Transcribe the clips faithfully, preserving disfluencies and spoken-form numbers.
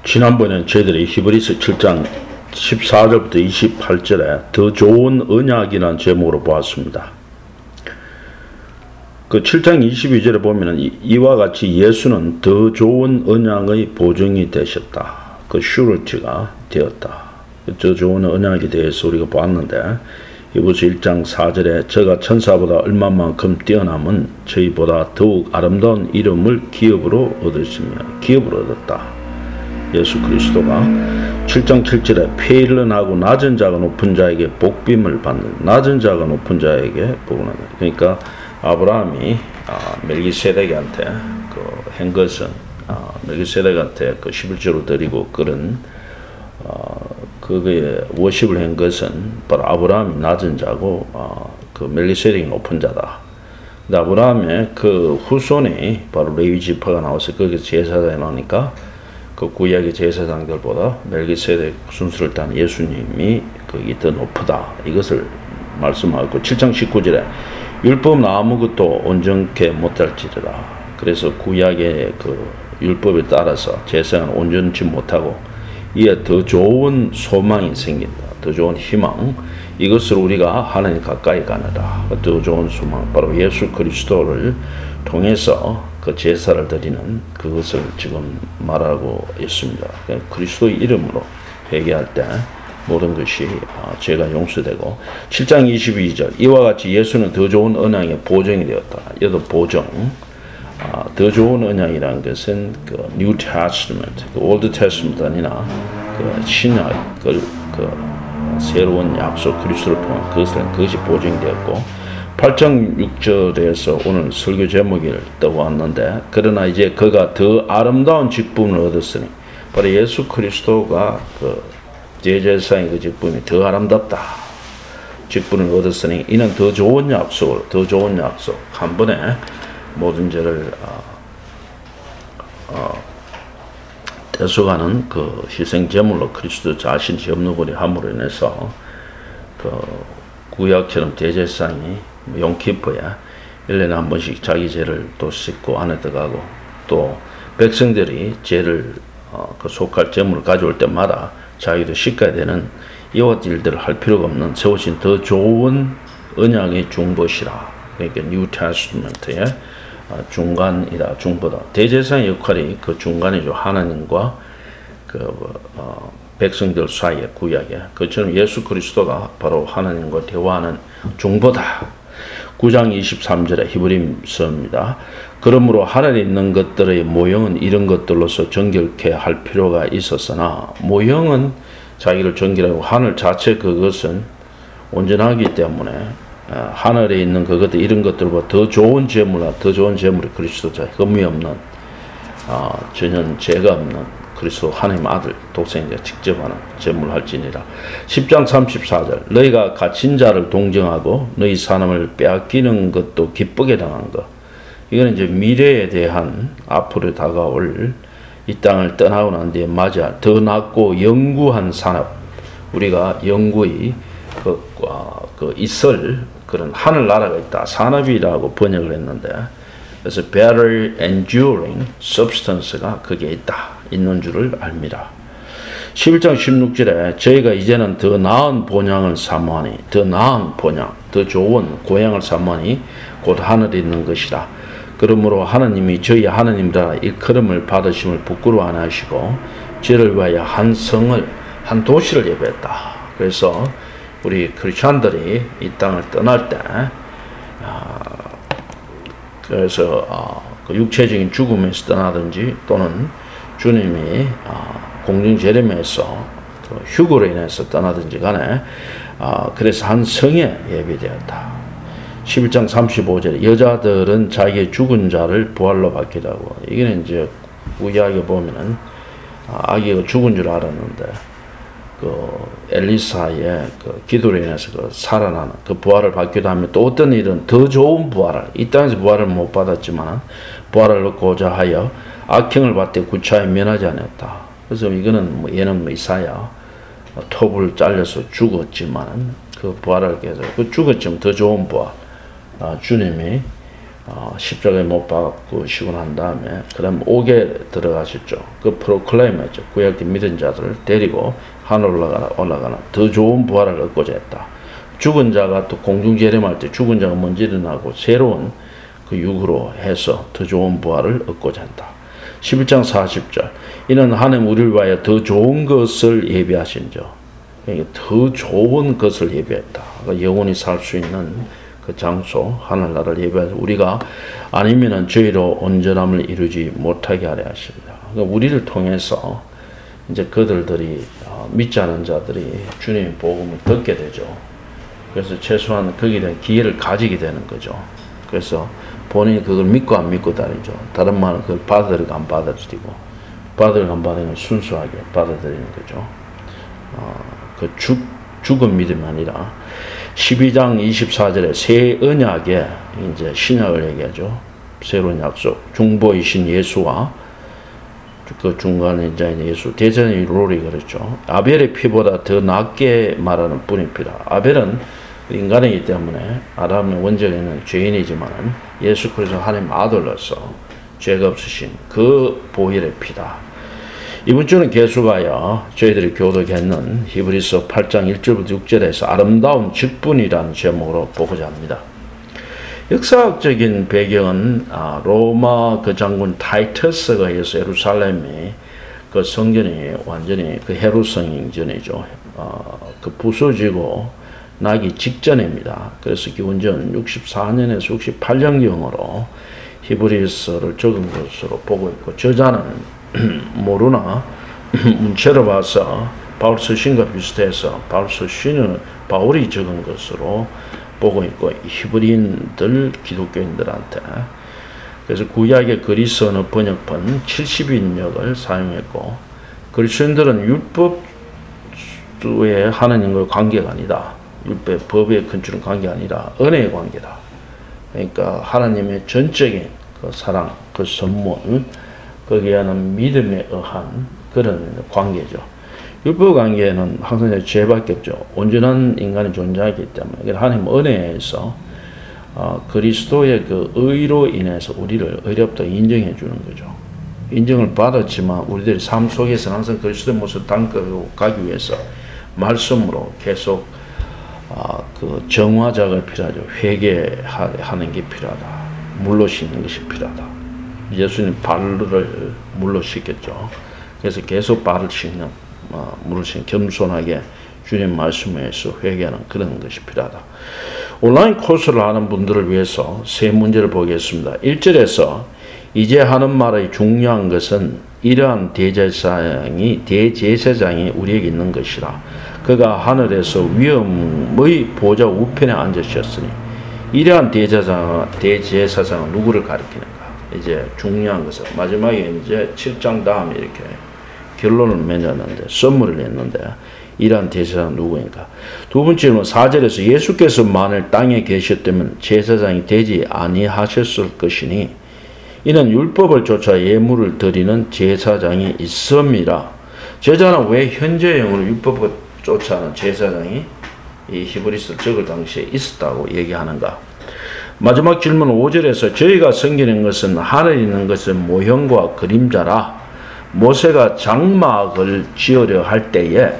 지난번에 저희들이 히브리서 칠 장 십사 절부터 이십팔 절에 더 좋은 언약이라는 제목으로 보았습니다. 그 칠 장 이십이 절에 보면은 이와 같이 예수는 더 좋은 언약의 보증이 되셨다. 그 슈리티가 되었다. 더 좋은 언약에 대해서 우리가 보았는데 히브리서 일 장 사 절에 저가 천사보다 얼마만큼 뛰어남은 저희보다 더욱 아름다운 이름을 기업으로 얻었으며 기업으로 얻었다. 예수 그리스도가 칠 장 칠 절에 폐일런하고 낮은 자가 높은 자에게 복빔을 받는 낮은 자가 높은 자에게 복을 받는 그러니까 아브라함이 아, 멜기세덱한테 그 한 것은 아, 멜기세덱한테 그 십일조로 드리고 그런 어, 그거에 워십을 한 것은 바로 아브라함이 낮은 자고 어, 그 멜기세덱이 높은 자다. 근데 아브라함의 그 후손이 바로 레위 지파가 나와서 거기서 제사장이 나오니까 그 구약의 제사장들보다 멜기세덱 순서를 딴 예수님이 그게 더 높다. 이것을 말씀하고 칠 장 십구 절에 율법은 아무것도 온전케 못할지라다. 그래서 구약의 그 율법에 따라서 제사장은 온전치 못하고 이에 더 좋은 소망이 생긴다. 더 좋은 희망. 이것을 우리가 하나님 가까이 가느라 더 좋은 소망. 바로 예수 그리스도를 통해서 그 제사를 드리는 그것을 지금 말하고 있습니다. 그리스도의 이름으로 회개할 때 모든 것이 죄가 용서되고 칠 장 이십이 절 이와 같이 예수는 더 좋은 언약의 보증이 되었다. 이것도 보증. 아, 더 좋은 언약이라는 것은 그 New Testament, 그 Old Testament 아니나 그 신약, 그, 그 새로운 약속 그리스도를 통한 그것을 그것이 보증이 되었고 팔 장 육 절에서 오늘 설교 제목을 떠왔는데 그러나 이제 그가 더 아름다운 직분을 얻었으니 바로 예수 그리스도가 그 제사장의 그 직분이 더 아름답다. 직분을 얻었으니 이는 더 좋은 약속을 더 좋은 약속 한 번에 모든 죄를 어, 어, 떼서가는 그 희생 제물로 그리스도 자신이 협력을 함으로 인해서 그 구약처럼 대제사장이 용키퍼에 일 년에 한 번씩 자기 죄를 또 씻고 안에 들어가고 또 백성들이 죄를 어, 그 속할 제물을 가져올 때마다 자기도 씻어야 되는 이와 일들을 할 필요가 없는 세우신 더 좋은 언약의 중보시라. 그러니까 뉴 테스트먼트의 중간이다. 중보다. 대제사장의 역할이 그 중간이죠. 하나님과 그 어, 백성들 사이에 구약에 그처럼 예수 그리스도가 바로 하나님과 대화하는 중보다. 구 장 이십삼 절에 히브리서입니다. 그러므로 하늘에 있는 것들의 모형은 이런 것들로서 정결케 할 필요가 있었으나 모형은 자기를 정결하고 하늘 자체 그것은 온전하기 때문에 하늘에 있는 그것들 이런 것들보다 더 좋은 제물과 더 좋은 제물이 그리스도자 흠이 없는 어, 전혀 죄가 없는 그리스도 하나님 아들 독생자 직접 하는 제물할지니라. 십 장 삼십사 절 너희가 갇힌 자를 동정하고 너희 사람을 빼앗기는 것도 기쁘게 당한 것. 이거는 이제 미래에 대한 앞으로 다가올 이 땅을 떠나고 난 뒤에 맞아 더 낫고 영구한 산업. 우리가 영구히 그, 어, 그 있을 그런 하늘나라가 있다. 산업이라고 번역을 했는데 그래서 better enduring substance가 거기에 있다. 있는 줄을 압니다. 십일 장 십육 절에 저희가 이제는 더 나은 본향을 사모하니 더 나은 본향, 더 좋은 고향을 사모하니 곧 하늘에 있는 것이라. 그러므로 하나님이 저희 하나님이라 일컬음을 받으심을 부끄러워 안 하시고 저를 위하여 한 성을 한 도시를 예배했다. 그래서 우리 크리스천들이 이 땅을 떠날 때 아, 그래서 어, 그 육체적인 죽음에서 떠나든지 또는 주님이 어, 공중 재림에서 그 휴거로 인해서 떠나든지 간에 어, 그래서 한 성에 예비되었다. 십일 장 삼십오 절에 여자들은 자기의 죽은 자를 부활로 받기도 하고 이게 이제 구약에 보면은 아기가 죽은 줄 알았는데 그 엘리사의 그 기도로 인해서 그 살아나는 그 부활을 받기도 하며 또 어떤 일은 더 좋은 부활을 이 땅에서 부활을 못 받았지만 부활을 얻고자 하여 악행을 받되 구차에 면하지 않았다. 그래서 이거는 뭐 얘는 뭐 이사야 톱을 잘려서 죽었지만 그 부활을 계속 그 죽었지만 더 좋은 부활 아, 주님이 어, 십자가에 못 박으시고 난 다음에 그 다음 옥에 들어가셨죠. 그 프로클레임했죠. 구약의 믿은 자들을 데리고 하늘 올라가나 올라가나 더 좋은 부활을 얻고자 했다. 죽은 자가 또 공중 재림할 때 죽은 자가 먼저 일어나고 새로운 그 육으로 해서 더 좋은 부활을 얻고자 한다. 십일 장 사십 절 이는 하나님 우리를 위하여 더 좋은 것을 예비하신 자. 그러니까 더 좋은 것을 예비했다. 그러니까 영원히 살 수 있는 그 장소 하늘나라를 예비해서 우리가 아니면은 저희로 온전함을 이루지 못하게 하려 하십니다. 그러니까 우리를 통해서 이제 그들들이 어, 믿지 않은 자들이 주님의 복음을 듣게 되죠. 그래서 최소한 거기에 대한 기회를 가지게 되는 거죠. 그래서 본인이 그걸 믿고 안 믿고 다르죠. 다른 말은 그걸 받아들이고 안 받아들이고 받아들이고 안 받아들이면 순수하게 받아들이는 거죠. 어, 그 죽, 죽은 믿음이 아니라 십이 장 이십사 절에 새 언약에 이제 신약을 얘기하죠. 새로운 약속. 중보이신 예수와 그 중간에 이제 예수 대전의 롤이 그랬죠. 아벨의 피보다 더 낫게 말하는 뿐입니다. 아벨은 인간이기 때문에 아담의 원적에는 죄인이지만 예수 그리스도 하나님 아들로서 죄가 없으신 그 보혈의 피다. 이번 주는 계속하여 저희들이 교독했는 히브리서 팔 장 일 절부터 육 절에서 아름다운 직분이라는 제목으로 보고자 합니다. 역사학적인 배경은 로마 그 장군 타이터스가 해서 예루살렘이 그 성전이 완전히 그 헤루성 전이죠. 어, 그 부서지고 나기 직전입니다. 그래서 기원전 육십사 년에서 육십팔 년경으로 히브리서를 적은 것으로 보고 있고 저자는 모르나 문체로 봐서 바울 서신과 비슷해서 바울 서신은 바울이 적은 것으로 보고 있고 히브리인들 기독교인들한테 그래서 구약의 그리스 언어 번역본 칠십 인역을 사용했고 그리스도인들은 율법에 하나님과의 관계가 아니다. 율법 법의 근처는 관계가 아니라 은혜의 관계다. 그러니까 하나님의 전적인 그 사랑, 그 선물 거기에 하는 믿음에 의한 그런 관계죠. 율법 관계는 항상 죄밖에 없죠. 온전한 인간이 존재하기 때문에 하나님 은혜에서 어, 그리스도의 그 의로 인해서 우리를 의롭다 인정해 주는 거죠. 인정을 받았지만 우리들의 삶 속에서 항상 그리스도의 모습을 담아가기 위해서 말씀으로 계속 어, 그 정화 작업이 필요하죠. 회개하는 게 필요하다. 물로 씻는 것이 필요하다. 예수님 발을 물로 씻겼죠. 그래서 계속 발을 씻는, 어, 물을 씻는 겸손하게 주님 말씀에서 회개하는 그런 것이 필요하다. 온라인 코스를 하는 분들을 위해서 세 문제를 보겠습니다. 일 절에서 이제 하는 말의 중요한 것은 이러한 대제사장이, 대제사장이 우리에게 있는 것이라. 그가 하늘에서 위엄의 보좌 우편에 앉으셨으니 이러한 대제사장, 대제사장은 누구를 가리키는가? 이제 중요한 것은 마지막에 이제 칠 장 다음에 이렇게 결론을 맺었는데 선물을 냈는데 이러한 대제사장은 누구인가? 두 번째는 사 절에서 예수께서 만일 땅에 계셨다면 제사장이 되지 아니하셨을 것이니 이는 율법을 쫓아 예물을 드리는 제사장이 있음이라. 제자는 왜 현재형으로 율법을 쫓아는 제사장이 이 히브리서 적을 당시에 있었다고 얘기하는가? 마지막 질문 오 절에서 저희가 섬기는 것은 하늘에 있는 것은 모형과 그림자라. 모세가 장막을 지으려 할 때에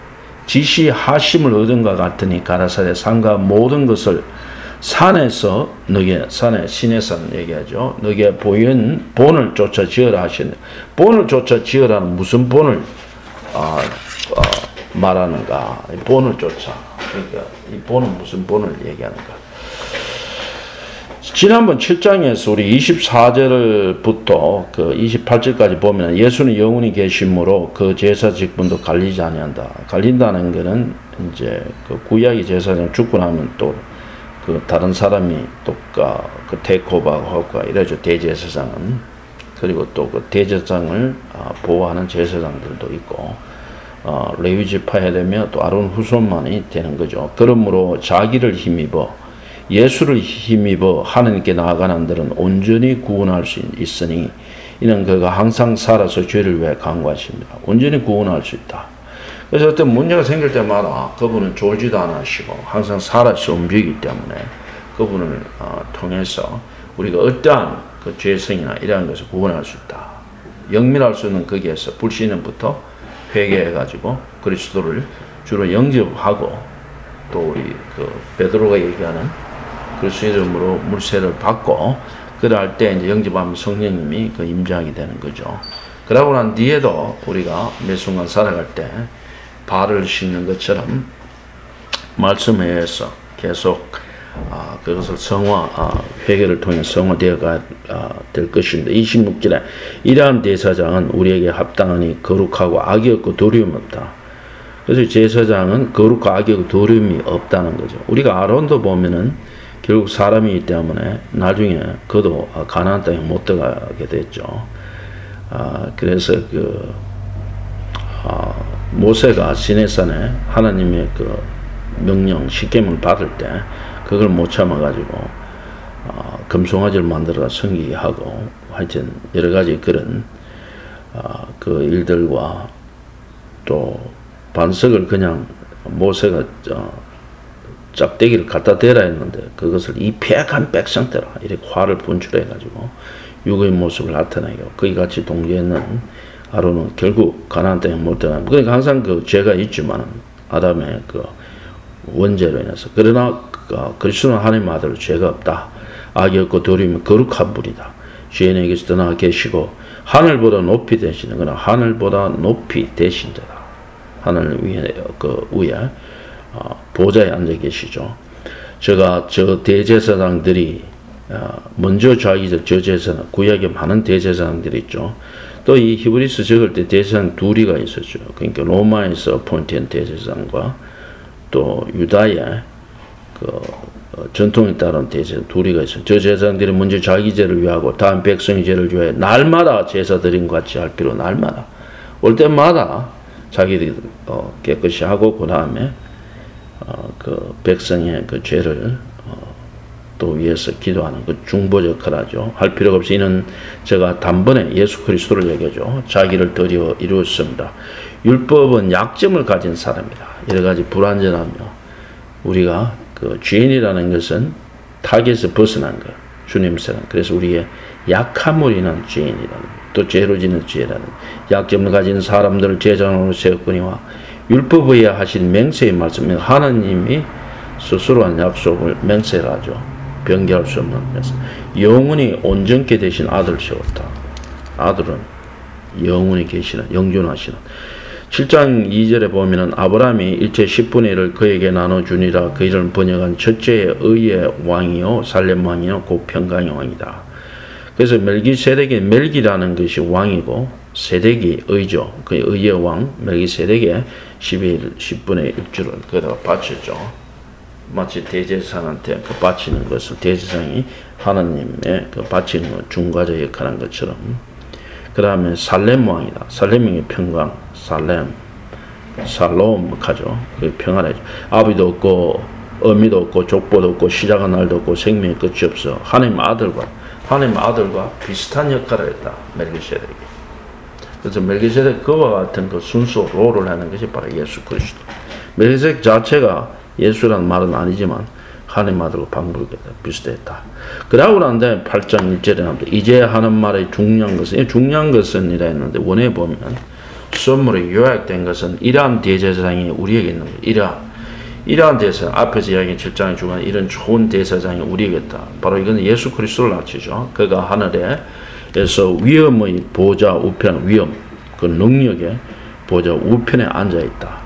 지시하심을 얻은 것 같으니 가라사대 산과 모든 것을 산에서 너게 산에 시내산 얘기하죠. 너게 보인 본을 쫓아 지으라 하시는데 본을 쫓아 지으라는 무슨 본을 어, 어, 말하는가? 본을 쫓아. 그러니까 이 본은 무슨 본을 얘기하는가? 지난번 칠 장에서 우리 이십사 절부터 그 이십팔 절까지 보면 예수는 영원히 계심으로 그 제사 직분도 갈리지 아니한다. 갈린다는 것은 이제 그 구약의 제사장 죽고 나면 또 그 다른 사람이 또 그 테이크오버하고 이래죠. 대제사장은. 그리고 또 그 대제사장을 보호하는 제사장들도 있고 어, 레위 지파에 되면 또 아론 후손만이 되는 거죠. 그러므로 자기를 힘입어 예수를 힘입어 하나님께 나아가는 자들은 온전히 구원할 수 있으니 이는 그가 항상 살아서 죄를 위해 강구하십니다. 온전히 구원할 수 있다. 그래서 어떤 문제가 생길 때마다 그분은 졸지도 않으시고 항상 살아서 움직이기 때문에 그분을 어, 통해서 우리가 어떠한 그 죄성이나 이러한 것을 구원할 수 있다. 영밀할 수는 거기에서 불신은부터 회개해가지고 그리스도를 주로 영접하고 또 우리 그 베드로가 얘기하는 그리스도 이름으로 물세를 받고 그럴 때 이제 영접하면 성령님이 그 임재하게 되는 거죠. 그러고 난 뒤에도 우리가 매 순간 살아갈 때 발을 씻는 것처럼 말씀에 의해서 계속 아, 그것을 성화, 아, 회개를 통해 성화되어 가, 아, 될 것인데 이십육 절에 이러한 대사장은 우리에게 합당하니 거룩하고 악이 없고 도리움이 없다. 그래서 제사장은 거룩하고 악이 없고 도리움이 없다는 거죠. 우리가 아론도 보면은 결국 사람이기 때문에 나중에 그도 가나안 땅에 못 들어가게 됐죠. 아, 그래서 그 아, 모세가 시내산에 하나님의 그 명령 십계명을 받을 때 그걸 못 참아가지고 어, 금송아지를 만들어 섬기게 하고 하여튼 여러 가지 그런 어, 그 일들과 또 반석을 그냥 모세가 어, 짝대기를 갖다 대라 했는데 그것을 이 폐악한 백성들아 이렇게 화를 분출해가지고 육의 모습을 나타내고 거기 같이 동조했는 아론은 결국 가나안 땅에 못 들어가는 그러니까 항상 그 죄가 있지만 아담의 그 원죄로 인해서 그러나 그리스도는 하나님의 아들로 죄가 없다. 악이 없고 도리움이 거룩한 분이다. 죄인에게서 떠나 계시고 하늘보다 높이 되시는 그러나 하늘보다 높이 되신 자다. 하늘 위에 그 위에 어, 보좌에 앉아 계시죠. 제가 저 대제사장들이 어, 먼저 자기 저 제사장 구약에 많은 대제사장들이 있죠. 또 이 히브리서 적을 때 대제사장 둘이가 있었죠. 그러니까 로마에서 폰티엔 대제사장과 또 유다의 그 어, 전통에 따른 대제사장 둘이가 있어요. 저 제사장들이 먼저 자기 죄를 위하고 다음 백성의 죄를 위하여 날마다 제사 드린 것 같이 할 필요 날마다 올 때마다 자기들이 어, 깨끗이 하고 그 다음에 어, 그 백성의 그 죄를 어, 또 위해서 기도하는 그 중보 역할을 하죠. 할 필요가 없이 이는 제가 단번에 예수 그리스도를 얘기하죠. 자기를 드려 이루었습니다. 율법은 약점을 가진 사람이다. 여러 가지 불완전하며 우리가 그 죄인이라는 것은 타겟에서 벗어난 거예요. 주님 사랑. 그래서 우리의 약함으로 인한 죄인이라는 또 죄로 짓는 죄라는 약점을 가진 사람들을 제장으로 세웠거니와 율법에 하신 맹세의 말씀은 하나님이 스스로 한 약속을 맹세를 하죠. 변개할 수 없는 맹세. 영원히 온전케 되신 아들을 세웠다. 아들은 영원히 계시는 영존하시는 칠 장 이 절에 보면은 아브라함이 일체 십분의 일을 그에게 나눠주니라. 그 일을 번역한 첫째의 의의 왕이요 살렘 왕이요 곧 평강의 왕이다. 그래서 멜기세덱의 멜기라는 것이 왕이고 세덱이 의죠. 그 의의 왕 멜기세덱의 십분의 일주를 거기다가 바쳤죠. 마치 대제사장한테 그 바치는 것을 대제사장이 하나님의 그 바치는 것 중과자 역할한 것처럼. 그 다음에 살렘 왕이다. 살렘이 평강, 살렘, 살롬 하죠. 그 평안하죠. 아비도 없고 어미도 없고 족보도 없고 시작한 날도 없고 생명의 끝이 없어. 하나님 아들과 하나님 아들과 비슷한 역할을 했다. 멜기세덱이. 그래서 멜기세덱 그와 같은 그 순수 롤을 하는 것이 바로 예수 그리스도. 멜기세덱 자체가 예수라는 말은 아니지만 하나님 아들과 방불케 비슷했다. 그러고 난데 팔 장 일 절에 나옵니다. 이제 하는 말의 중요한 것은 중요한 것은 이라 했는데 원에 보면 선물에 요약된 것은 이러한 대제사장이 우리에게 있는 거예요. 이러한 이러한 대제사장 앞에서 이야기한 칠 장에 중간 이런 좋은 대제사장이 우리에게 있다. 바로 이건 예수 그리스도를 낮추죠. 그가 하늘에서 위엄의 보좌 우편 위엄 그 능력의 보좌 우편에 앉아 있다.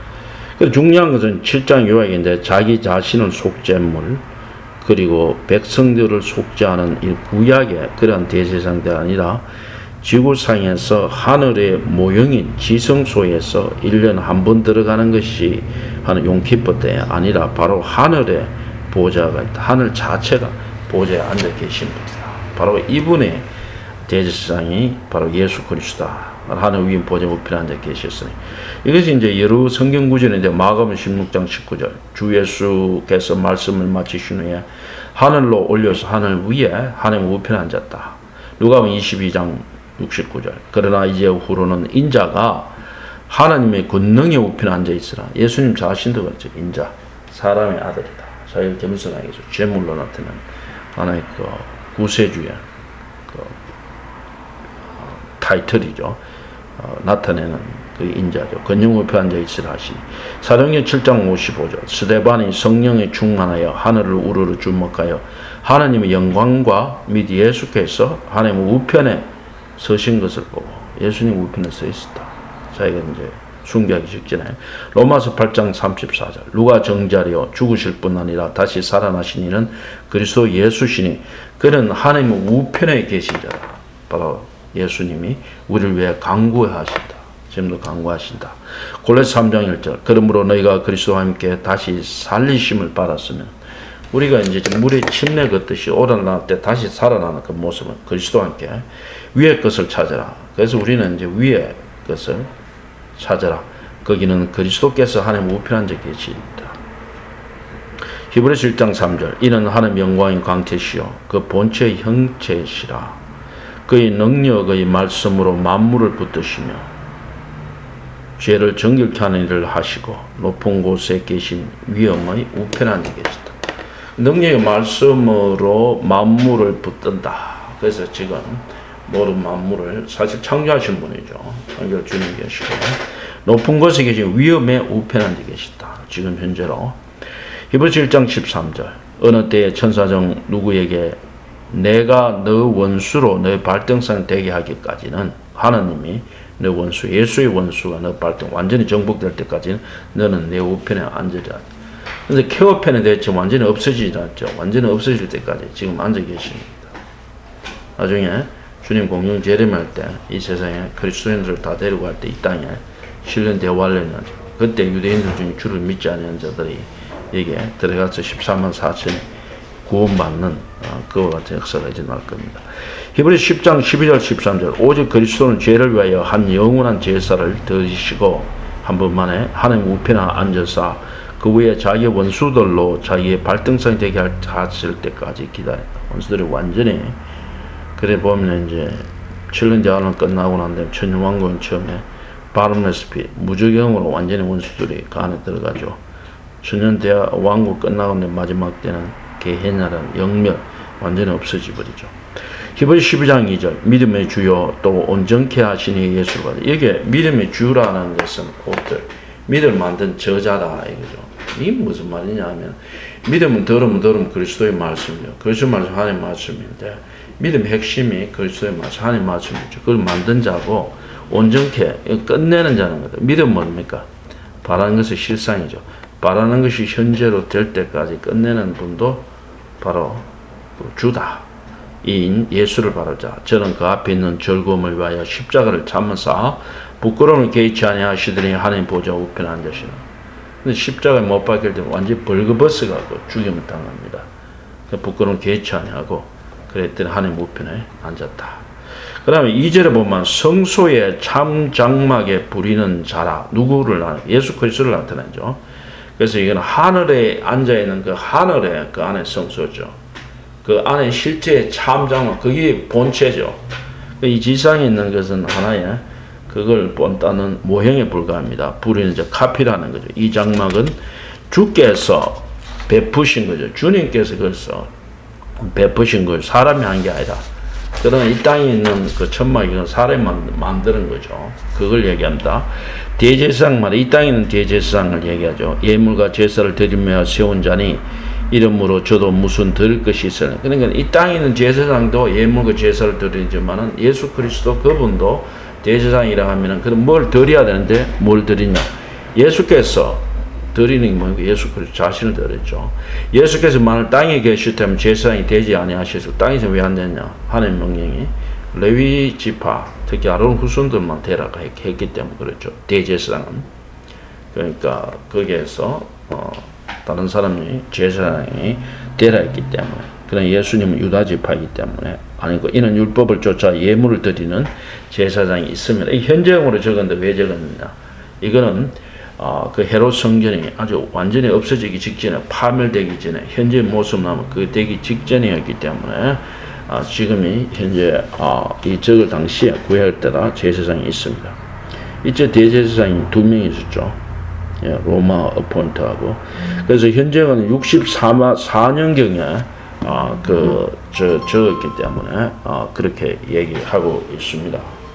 중요한 것은 칠 장 요약인데 자기 자신을 속죄물 그리고 백성들을 속죄하는 이 구약의 그런 대제사장들이 아니라 지구상에서 하늘의 모형인 지성소에서 일 년에 한 번 들어가는 것이 하는 용키포 때 아니라 바로 하늘의 보좌가 있다. 하늘 자체가 보좌에 앉아 계신 분이다. 바로 이분의 대제사장이 바로 예수 그리스도다. 하늘 위인 보좌 우편에 앉아 계셨으니 이것이 이제 여러 성경 구절인데 마가복음 십육 장 십구 절 주 예수께서 말씀을 마치신 후에 하늘로 올려서 하늘 위에 하나님 우편에 앉았다. 누가복음 이십이 장 육십구 절 그러나 이제 후로는 인자가 하나님의 권능의 우편에 앉아 있으라. 예수님 자신도 그렇죠. 인자 사람의 아들이다. 자기를 겸손하게 해서 죄물로 나타나는 하나의 그 구세주의 그 타이틀이죠. 어, 나타내는 그 인자죠. 근영우표 앉아 있으라 하시니. 사도행전 칠 장 오십오 절. 스데반이 성령에 충만하여 하늘을 우르르 주목하여 하나님의 영광과 및 예수께서 하나님 우편에 서신 것을 보고, 예수님 우편에 서 있었다. 자기가 이제 숭배하기 직전에. 로마서 팔 장 삼십사 절. 누가 정자리요 죽으실 뿐 아니라 다시 살아나신 이는 그리스도 예수시니 그는 하나님의 우편에 계신 자라. 바로 예수님이 우리를 위해 강구하신다. 지금도 강구하신다. 골로새 삼 장 일 절. 그러므로 너희가 그리스도와 함께 다시 살리심을 받았으면, 우리가 이제 물에 침례 걷듯이 오라날 때 다시 살아나는 그 모습은 그리스도와 함께 위의 것을 찾아라. 그래서 우리는 이제 위의 것을 찾아라. 거기는 그리스도께서 하나님 우편 앉아 계시다. 히브리서 일 장 삼 절. 이는 하나님 영광의 광채시요 그 본체의 형체시라. 그의 능력의 말씀으로 만물을 붙드시며 죄를 정결케 하는 일을 하시고 높은 곳에 계신 위엄의 우편에 앉아 계시다. 능력의 말씀으로 만물을 붙든다. 그래서 지금 모든 만물을 사실 창조하신 분이죠. 창조 주님 계시고 높은 곳에 계신 위엄의 우편에 앉아 계시다. 지금 현재로. 히브리서 일 장 십삼 절. 어느 때에 천사중 누구에게 내가 너 원수로 너의 발등상 되게 하기까지는, 하나님이 내 원수, 예수의 원수가 너 발등 완전히 정복될 때까지는 너는 내 우편에 앉으라. 근데 케어편에 대해 완전히 없어지지 않죠. 완전히 없어질 때까지 지금 앉아 계십니다. 나중에 주님 공영 재림할 때 이 세상에 그리스도인들을 다 데리고 갈 때 이 땅에 실현 대환련하죠. 그때 유대인들 중에 주를 믿지 않는 자들이 여기에 들어가서 십사만 사천이 구원받는 어, 그와 같은 역사가 이제 날 겁니다. 히브리서 십 장 십이 절 십삼 절. 오직 그리스도는 죄를 위하여 한 영원한 제사를 드리시고 한 번만에 하나님 우편에 앉아서 그 위에 자기의 원수들로 자기의 발등상이 되게 하실 때까지 기다린다. 원수들이 완전히, 그래 보면 이제 칠 년 대환란 끝나고 난 다음에 천년왕국은 처음에 바름레스피 무적영으로 완전히 원수들이 그 안에 들어가죠. 천년 대왕국 끝나고 난 마지막 때는 개해나라는 영멸, 완전히 없어져 버리죠. 히브리 십이 장 이 절. 믿음의 주요 또 온전케 하시니 예수를 받아. 이게 믿음의 주라는 것은 옷들, 믿음을 만든 저자다 이거죠. 이게 무슨 말이냐 하면, 믿음은 들으면 들으면 그리스도의 말씀이요. 그리스도의 말씀 하나님의 말씀인데, 믿음의 핵심이 그리스도의 말씀, 하나님의 말씀이죠. 그걸 만든 자고 온전케, 끝내는 자는 거다. 믿음은 뭡니까? 바라는 것의 실상이죠. 바라는 것이 현재로 될 때까지 끝내는 분도 바로 주다. 이 예수를 바라자. 저는 그 앞에 있는 즐거움을 위하여 십자가를 참으사 부끄러움을 개의치 아니하시더니 하나님 보좌 우편에 앉으시는. 근데 십자가에 못 박힐 때 완전히 벌거벗어가고 죽임을 당합니다. 부끄러움 개의치 아니하고 그랬더니 하나님 우편에 앉았다. 그 다음에 이 절에 보면 성소의 참 장막에 부리는 자라. 누구를 나타내? 예수 그리스도를 나타내죠. 그래서 이건 하늘에 앉아있는 그 하늘의 그 안에 성소죠. 그 안에 실제 참 장막, 그게 본체죠. 이 지상에 있는 것은 하나의 그걸 본따는 모형에 불과합니다. 부리는 저 카피라는 거죠. 이 장막은 주께서 베푸신 거죠. 주님께서 그래서 베푸신 걸 사람이 한 게 아니라, 그러나 이 땅에 있는 그 천막이 사람이 만드는 거죠. 그걸 얘기합니다. 대제사장 말이 이 땅에 있는 대제사장을 얘기하죠. 예물과 제사를 드리며 세운 자니 이름으로 저도 무슨 드릴 것이 있어요. 그러니까 이 땅에 있는 제사장도 예물과 제사를 드리지만은 예수 그리스도 그분도 대제사장이라 하면은 그럼 뭘 드려야 되는데 뭘 드리냐? 예수께서 드리는 게 뭐고 예수 그리스도 자신을 드렸죠. 예수께서 만일 땅에 계실 때면 제사장이 되지 아니하셔서 땅에서 왜 안 되냐? 하나님 명령이 레위 지파, 특히 아론 후손들만 되라고 했기 때문에 그렇죠. 대제사장은. 그러니까 거기에서 어, 다른 사람이 제사장이 되라 했기 때문에. 그러나 예수님은 유다 지파이기 때문에 아니고, 이는 율법을 쫓아 예물을 드리는 제사장이 있으면. 이 현재형으로 적었는데 왜 적었느냐? 이거는 어, 그 헤롯 성전이 아주 완전히 없어지기 직전에, 파멸되기 전에, 현재 모습 나면 그 되기 직전이었기 때문에 어, 지금이 현재 어, 이 적을 당시에 구약할 때라 제사장이 있습니다. 이제 대제사장이 두 명 있었죠. 예, 로마 어폰트하고. 그래서 현재는 육십사 년경에 아, 그, 저, 적었기 때문에, 어, 그렇게 얘기하고 있습니다.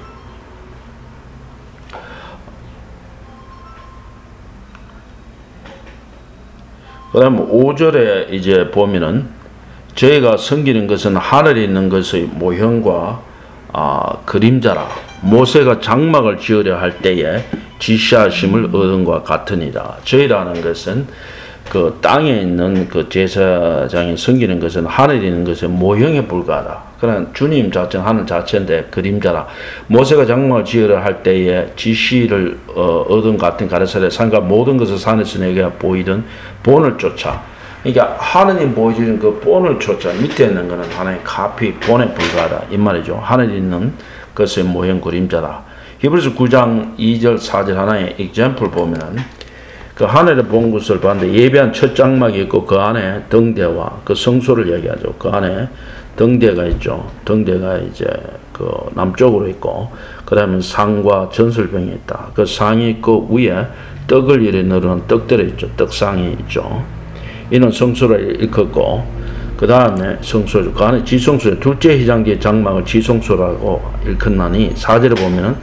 그 다음 오 절에 이제 보면은, 저희가 섬기는 것은 하늘에 있는 것의 모형과, 아, 그림자라. 모세가 장막을 지으려 할 때에 지시하심을 얻은 것 같으니라. 저희라는 것은 그 땅에 있는 그 제사장이 섬기는 것은 하늘에 있는 것의 모형에 불과하다. 그러나 주님 자체는 하늘 자체인데 그림자라. 모세가 장막을 지으려 할 때에 지시를 어, 얻은 같은 가르사대 산과 모든 것을 산에서 내게 보이던 본을 쫓아. 그러니까 하느님 보여주는 그 본을 쫓아. 밑에 있는 것은 하나의 카피 본에 불과하다 이 말이죠. 하늘에 있는 것의 모형 그림자라. 히브리서 구 장 이 절 사 절 하나의 example 보면은 그 하늘에 본 것을 봤는데 예배한 첫 장막이 있고 그 안에 등대와 그 성소를 얘기하죠. 그 안에 등대가 있죠. 등대가 이제 그 남쪽으로 있고 그 다음에 상과 전설병이 있다. 그 상이 그 위에 떡을 이래 넣는 떡들이 있죠. 떡상이 있죠. 이는 성소를 일컫고 그 다음에 성소죠. 그 안에 지성소에 둘째 희장기의 장막을 지성소라고 일컫나니 사 절에 보면은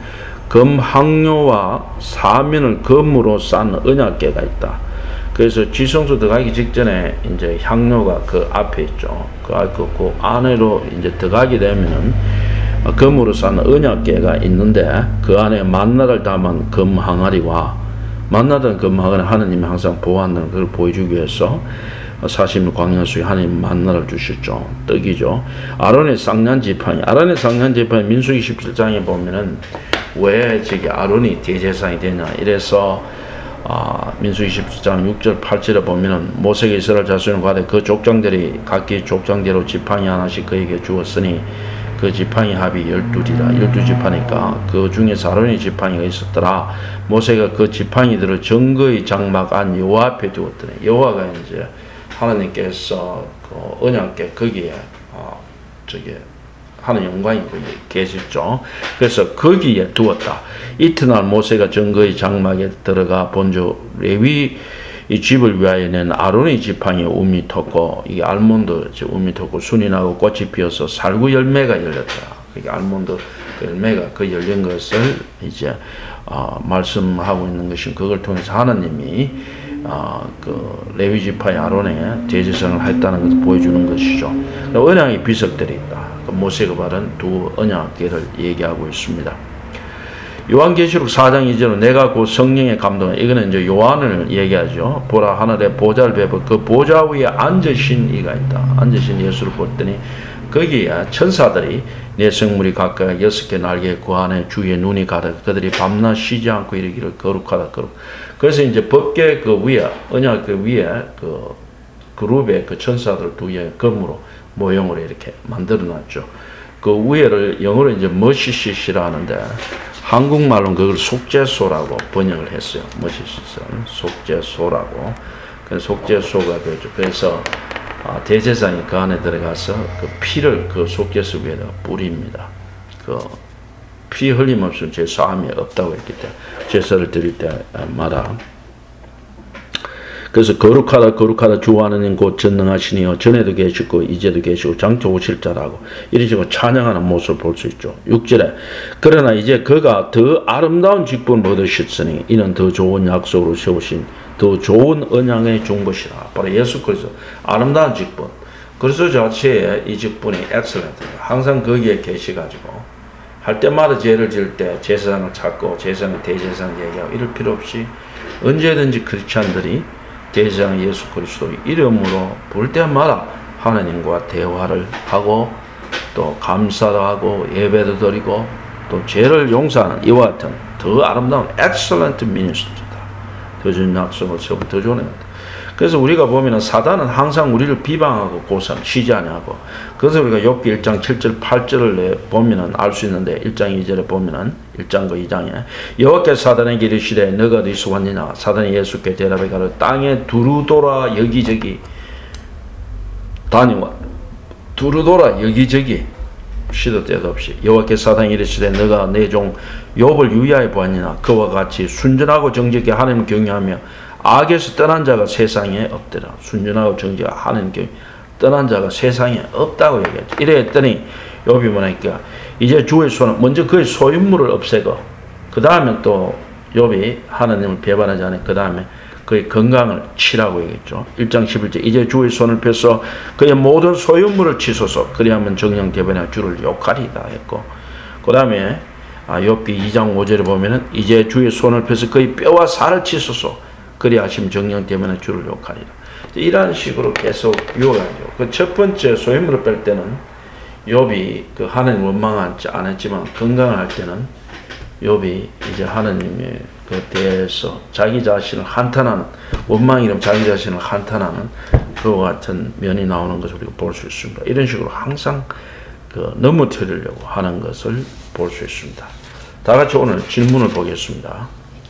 금항료와 사면을 금으로 싼 언약궤가 있다. 그래서 지성소 들어가기 직전에 이제 향료가 그 앞에 있죠. 그, 그, 그 안으로 이제 들어가게 되면은 금으로 싼 언약궤가 있는데 그 안에 만나를 담은 금 항아리와 만나던 금 항아리 하느님이 항상 보호한다는 걸 보여주기 위해서 사십 일 광야 속에 하나님 만나를 주셨죠. 떡이죠. 아론의 쌍난 지팡이. 아론의 쌍난 지팡이 민수기 십칠 장에 보면은 왜 저기 아론이 대제사장이 되냐. 이래서 아, 민수기 십칠 장 육 절 팔 절에 보면은 모세가 이스라엘 자손을 가되 그 족장들이 각기 족장대로 지팡이 하나씩 그에게 주었으니 그 지팡이 합이 열둘이라. 열두 지팡이니까 그 중에서 아론의 지팡이가 있었더라. 모세가 그 지팡이들을 증거의 장막 안 여호와 앞에 두었더니 여호와가 이제 하나님께서 그 언약궤 거기에 어, 저기 하는 영광이 계시죠. 그래서 거기에 두었다. 이튿날 모세가 증거의 장막에 들어가 본즉 레위 이 집을 위하여 낸 아론의 지팡이에 우미 텄고 이게 알몬드 우미 텄고 순이 나고 꽃이 피어서 살구 열매가 열렸다. 그게 알몬드 그 열매가 그 열린 것을 이제 어, 말씀하고 있는 것이 그걸 통해서 하나님이 어, 그 레위 지파의 아론의 대제사장을 했다는 것을 보여주는 것이죠. 언약의 비석들이 있다. 그 모세가 바른 두 언약궤를 얘기하고 있습니다. 요한계시록 사 장 이 절은 내가 곧 성령의 감동, 이거는 이제 요한을 얘기하죠. 보라 하늘에 보좌를 베고 그 보좌 위에 앉으신 이가 있다. 앉으신 예수를 봤더니 거기에 천사들이 내 성물이 각각 여섯 개 날개 그 안에 주위에 눈이 가득 그들이 밤낮 쉬지 않고 이르기를 거룩하다 거룩. 그래서 이제 법궤 그 위에 언약 그 위에 그 그룹의 그 천사들 두 개의 금으로 모형으로 이렇게 만들어 놨죠. 그 위에를 영어로 이제 머시시시라 하는데 한국말로는 그걸 속죄소라고 번역을 했어요. 머시시는 속죄소라고. 그 속죄소가 되죠. 그래서 아, 대제사장이 그 안에 들어가서 그 피를 그 속죄소 위에다 뿌립니다. 그 피 흘림 없으면 제 사함이 없다고 했기 때문에 제사를 드릴 때마다. 그래서 거룩하다 거룩하다 주 하나님 곧 전능하시니요 전에도 계시고 이제도 계시고 장차 오실 자라고 이런 식으로 찬양하는 모습을 볼 수 있죠. 육 절에 그러나 이제 그가 더 아름다운 직분을 얻으셨으니 이는 더 좋은 약속으로 세우신 더 좋은 언약의 중보시라. 바로 예수 그리스도 아름다운 직분. 그리스도 자체의 이 직분이 엑셀런트. 항상 거기에 계시가지고 할 때마다 죄를 지을 때 제사장을 찾고 제사장을 대제사장 얘기하고 이럴 필요 없이 언제든지 크리스찬들이 대제사장 예수 그리스도의 이름으로 부를 때마다 하나님과 대화를 하고 또 감사도 하고 예배도 드리고 또 죄를 용서하는 이와 같은 더 아름다운 엑셀런트 미니스트리다. 더 좋은 약속을 세우고 더 좋은 것. 그래서 우리가 보면은 사단은 항상 우리를 비방하고 고산 쉬지 아니하고 그래서 우리가 욥기 일 장 칠 절 팔 절을 보면은 알 수 있는데 일 장 이 절에 보면은 일 장과 이 장에 여호와께서 사단에게 이르시되 너가 어디서 왔느냐 사단이 예수께 대답해 가로되 땅에 두루돌아 여기저기 다니와 두루돌아 여기저기 시도 때도 없이 여호와께서 사단에게 이르시되 너가 내 종 욥을 유의하여 보았느냐 그와 같이 순전하고 정직하게 하나님을 경외하며 악에서 떠난 자가 세상에 없더라. 순전하고 정직하고 하나님 경외 떠난 자가 세상에 없다고 얘기했죠. 이래 했더니 욥이 뭐냐니까 이제 주의 손은 먼저 그의 소유물을 없애고 그 다음에 또 욥이 하나님을 배반하지 않아 그 다음에 그의 건강을 치라고 얘기했죠. 일 장 십일 절 이제 주의 손을 펴서 그의 모든 소유물을 치소서 그리하면 정령 대변하여 주를 욕하리다 했고 그 다음에 아, 욥기 이 장 오 절에 보면은 이제 주의 손을 펴서 그의 뼈와 살을 치소서 그리하심 정령 대변하여 주를 욕하리라. 이런 식으로 계속 유혹하죠. 그 첫 번째 소유물을 뺄 때는 욥이 그 하나님 원망하지 않았지만 건강을 할 때는 욥이 이제 하나님의 그 대해서 자기 자신을 한탄하는 원망이라면 자기 자신을 한탄하는 그와 같은 면이 나오는 것을 우리가 볼 수 있습니다. 이런 식으로 항상 그 넘어뜨리려고 하는 것을 볼 수 있습니다. 다 같이 오늘 질문을 보겠습니다.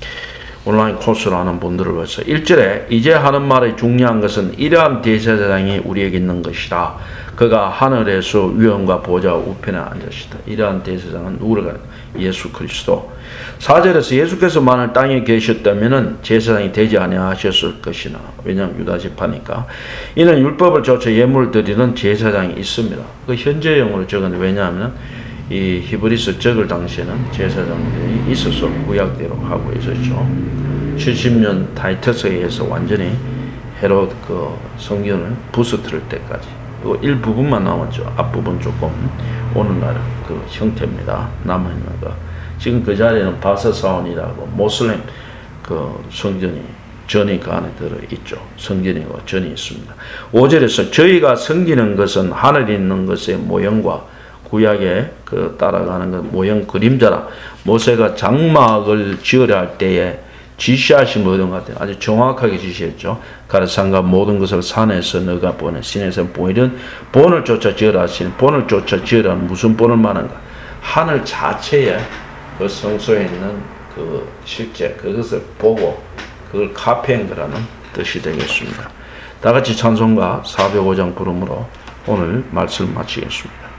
온라인 코스를 하는 분들을 위해서 일 절에 이제 하는 말의 중요한 것은 이러한 대제사장이 우리에게 있는 것이다. 그가 하늘에서 위엄과 보좌 우편에 앉으시다. 이러한 대제사장은 누구를 예수 그리스도. 사 절에서 예수께서 만일 땅에 계셨다면 제사장이 되지 아니하셨을 것이나 왜냐하면 유다 지파니까 이는 율법을 좇아 예물을 드리는 제사장이 있습니다. 그 현재형으로 적은 왜냐하면 이 히브리서 적을 당시에는 제사장들이 있어서 구약대로 하고 있었죠. 칠십 년 타이터스에 의해서 완전히 헤롯 그 성전을 부서뜨릴 때까지 그리고 일부분만 남았죠. 앞부분 조금 오늘날 그 형태입니다. 남아있는 거. 지금 그 자리에는 바사사원이라고 모슬렘 그 성전이 전이 그 안에 들어있죠. 성전이고 전이 있습니다. 오 절에서 저희가 섬기는 것은 하늘에 있는 것의 모형과 구약에 그 따라가는 것 모형 그림자라. 모세가 장막을 지으려 할 때에 지시하신 모든 것 같아요. 아주 정확하게 지시했죠. 가르산과 모든 것을 산에서 너가 보내 신에서 보이는 본을 쫓아 지으라 하시니 본을 쫓아 지으라 무슨 본을 말하는가? 하늘 자체에 그 성소에 있는 그 실제 그것을 보고 그걸 카피한 거라는 뜻이 되겠습니다. 다 같이 찬송가 사백오 장 부름으로 오늘 말씀을 마치겠습니다.